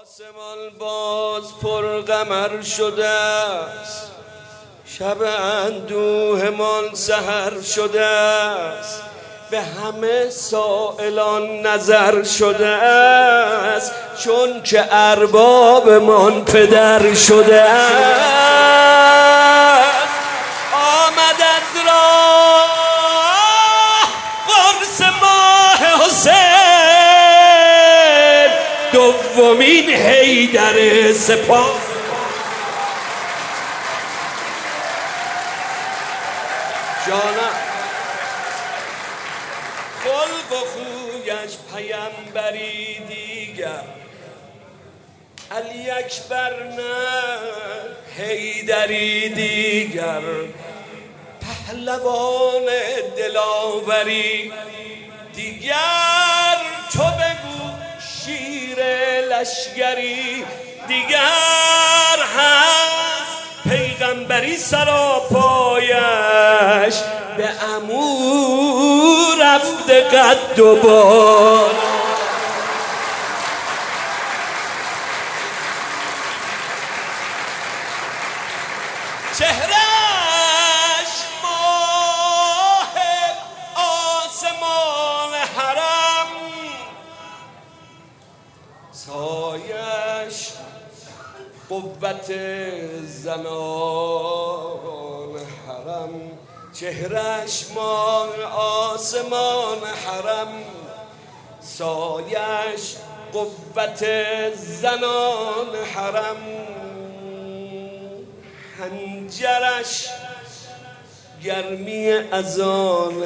آسمان باز پر قمر شده است، شب اندوهمان سحر شده است، به همه سائلان نظر شده است، چون که اربابمان پدر شده است. آمد از راه قرص ماه حسین، دومین حیدر سپاه. جانم خلق و خویش پیمبری دیگر، علی اکبر نه حیدری دیگر، پهلوان دلاوری دیگر، تو بگو شیر لشگری دیگر، هست پیغمبری سراپایش، به عمو رفته قد و بال. چهرش ماه آسمان حرم، سایش قوت زنان حرم. چهرش ماه آسمان حرم، سایش قوت زنان حرم. حنجرش گرمی اذان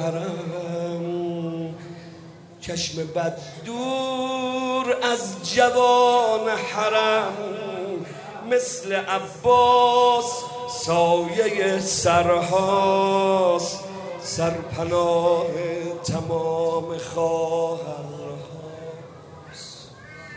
حرم، چشم بد دور از جوان حرم. مثل عباس سایه سرهاست، سرپناه تمام خواهرهاست.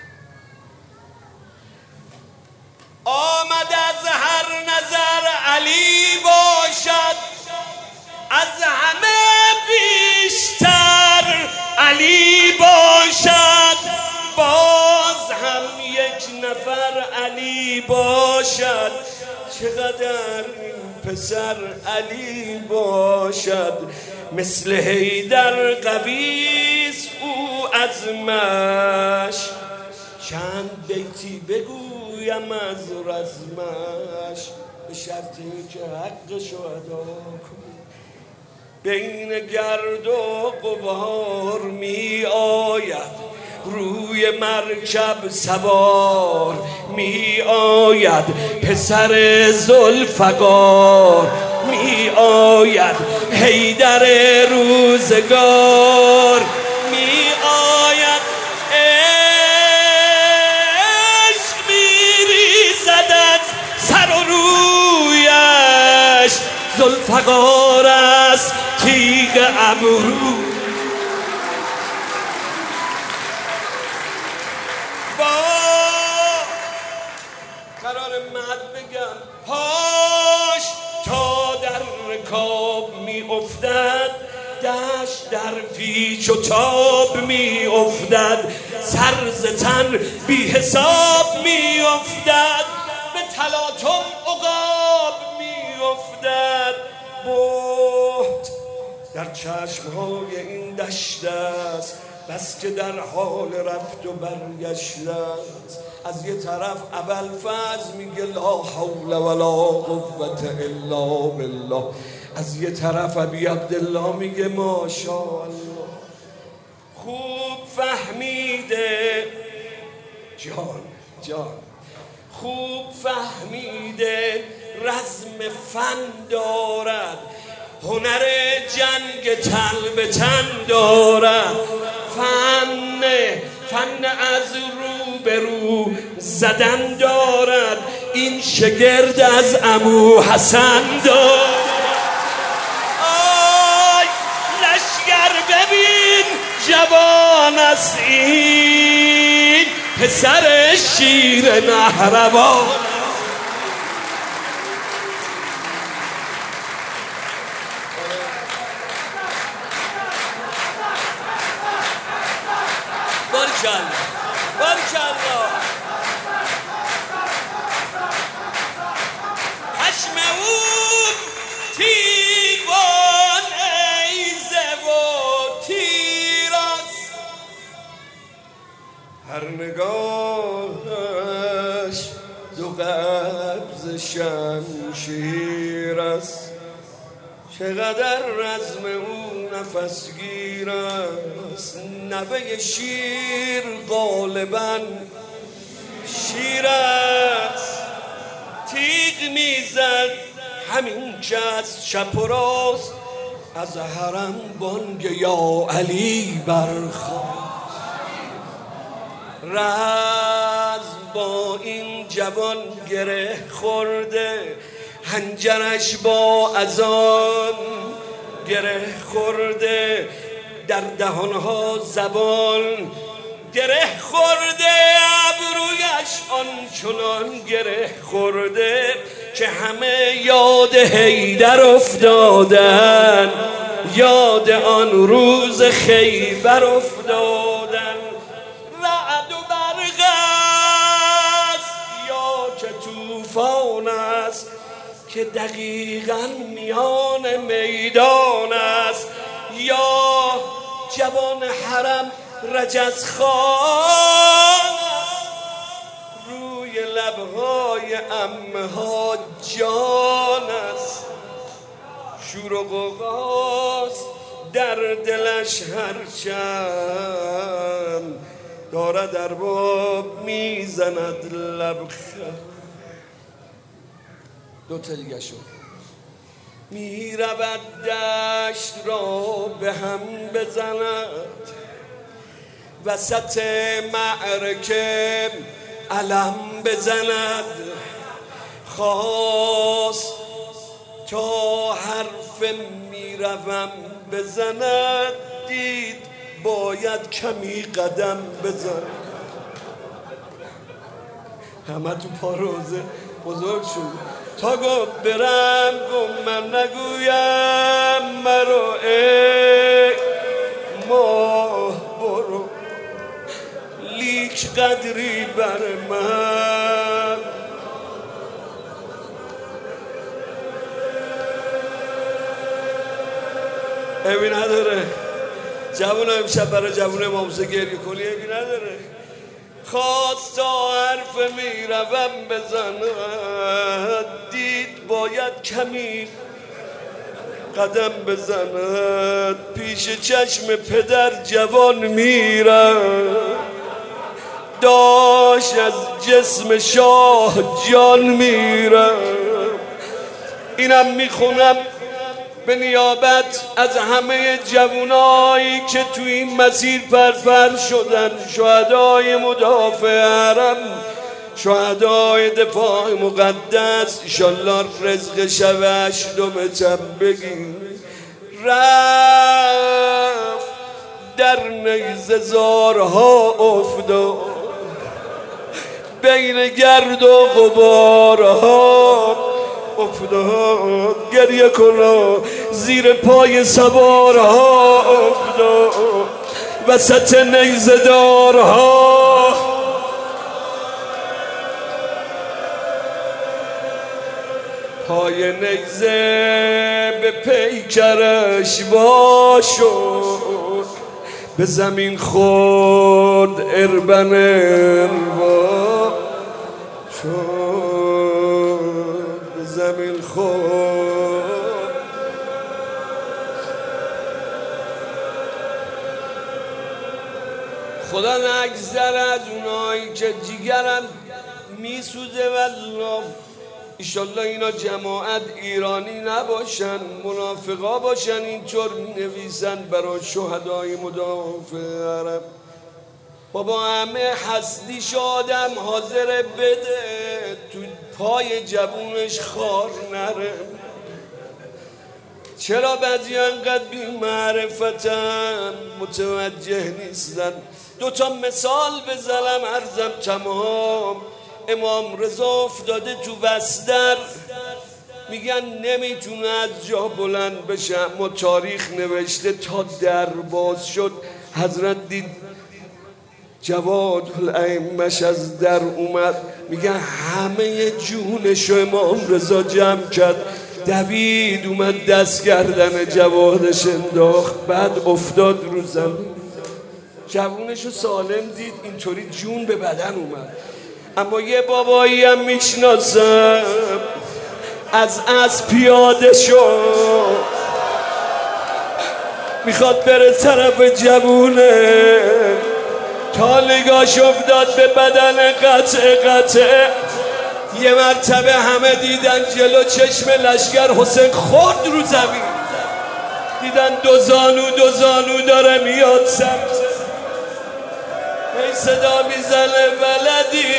آمد از هر نظر علی باشد، از همه بیشتر علی باشد، باز هم یک نفر علی باشد. چقدر این پسر علی باشد، مثل حیدر قویس او عزمش. چند بیتی بگویم از رزمش، به شرطی که حقشو ادا کنی. بین گرد و غبار می آید، روی مرکب سوار می آید، پسر ذوالفقار می آید، حیدر روزگار می آید. عشق می ریزد از سر و رویش، ذوالفقار است تیغ ابرو. قرار مد بگم پاش تا در رکاب می افتد، دشت در پیچ و تاب می افتد، سر ز تن بی حساب می افتد، به تلاطم عقاب می افتد. بهت در چشمهای این دشت است، بس که در حال رفت و برگشت است. از یه طرف ابوالفضل میگه لا حول ولا قوة الا بالله، از یه طرف ابی عبدالله میگه ماشاءالله. خوب فهمیده جان خوب فهمیده رزم فن دارد، هنر جنگ تن به تن دارد. فن از رو به رو زدن دارد، این شگرد از عمو حسن دارد. آی لشگر ببین جوان است این، پسر شیر نهروان. بارکالله نگاهش دو قبض شمشیر است، چقدر رزم او نفسگیر است. نبه شیر غالبا شیر است، تیغ میزد همین که از چپ و راست، از حرم بانگ یا علی برخاست. رزم با این جوان گره خورده، حنجرش با اذان گره خورده، در دهانها زبان گره خورده، ابرویش آنچنان گره خورده که همه یاد حیدر افتادن، یاد آن روز خیبر افتادن. رعد و برق است یا که طوفان است، که دقیقاً میان میدان است، یا جوان حرم رجزخوان است، روی لبهای عمه ها جان است. شور و غوغاست در دلش هرچند دارد ارباب میزند لبخند. دو تا دیگه شد. می رود دشت را به هم بزند، وسط معرکه علم بزند. خواست تا حرف می روم بزند، دید باید کمی قدم بزند. همه تو پا روزه بزرگ شد تا گفت برم گم من نگویم مرو ای ماه برو، لیک قدری بر من. ایبی نداره جوون امشب برای جوون امامزه گریه کنی، ایبی نداره. خواست تا حرف می روم بزند، دید باید کمی قدم بزند. پیش چشم پدر جوان میرم، داشت از جسم شاه جان میرم. اینم میخونم به نیابت از همه جوانایی که تو این مسیر پرپر شدن، شهدای مدافع حرم، شهدای دفاع مقدس. ایشالله رزق شب هشتمتم بگیر. رفت در نیزه زارها افتاد، بین گرد و غبارها افتاد. گریه کنا زیر پای سوارها افتاد، وسط نیزه دارها. پای نیزه به پیکرش وا شد، به زمین خورد اربن اربا شد، به زمین خورد. خدا نگذره از اونایی که جیگرم میسوزه. والله ایشالله اینا جماعت ایرانی نباشن، منافقا باشن، اینطور نویسن برای شهدای مدافع حرم. بابا همه هستیش آدم حاضر بده، تو پای جوونش خار نره. چرا بعضی انقدر بی معرفتن، متوجه نیستن. دوتا مثال بزنم عرضم تمام. امام رضا افتاده تو بستر، میگن نمیتونه از جا بلند بشه، اما تاریخ نوشته تا در باز شد حضرت دید جواد الائمش از در اومد. میگن همه جونشو امام رضا جمع کرد، دوید اومد دست گردن جوادش انداخت، بعد افتاد رو زمین. جوونشو سالم دید، اینطوری جون به بدن اومد. اما یه بابایی هم میشناسم از پیاده شد، میخواد بره طرف جوونه، تا نگاش افتاد به بدن قطعه. یه مرتبه همه دیدن جلو چشم لشگر حسین خورد رو زمین، دیدن دو زانو داره میاد سمت، هی صدا میزنه ولدی.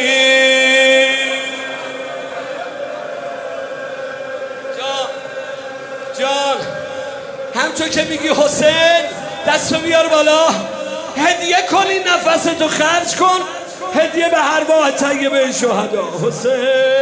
جان همچون که میگی حسین دستو بیار بالا، هدیه کن، این نفستو خرج کن، هدیه به ارواح طیبه شهدا. حسین